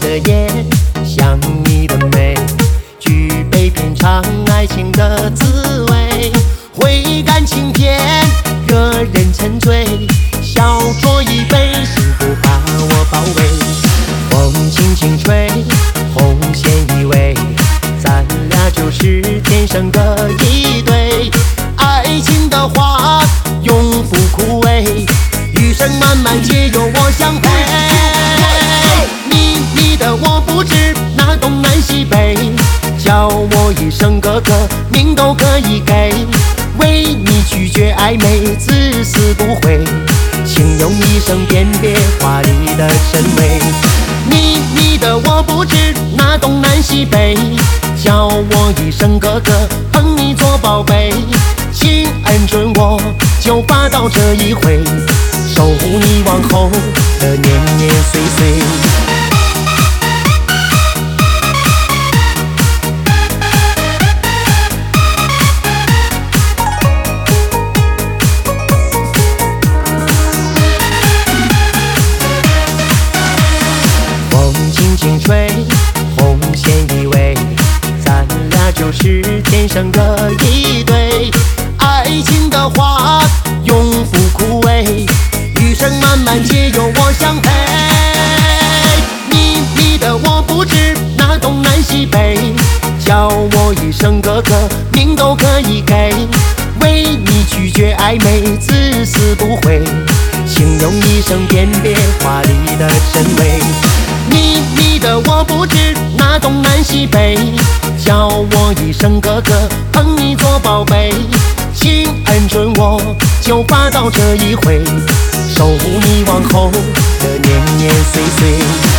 的眼，像你的眉，举杯品尝爱情的滋味。挥感情天，惹人沉醉，小酌一杯，幸福把我包围。风轻轻吹，红线依偎，咱俩就是天生的一对。爱情的花永不枯萎，余生漫漫皆有我相陪。你的我不知那东南西北，叫我一声哥哥，命都可以给。为你拒绝暧昧，至死不悔，请用一生辨别华丽的真伪。你的我不知那东南西北，叫我一声哥哥，捧你做宝贝。请恩准我，就罚到这一回，守护你往后的年年岁岁。轻轻吹，红线依偎，咱俩就是天生的一对。爱情的花永不枯萎，余生漫漫皆有我相陪。你的我不知那东南西北，叫我一声哥哥，命都可以给。为你拒绝暧昧，至死不悔，请用一生辨别华丽的真伪。你的我不知那东南西北，叫我一声哥哥，捧你做宝贝。请恩准我，就罚到这一回，守护你往后的年年岁岁。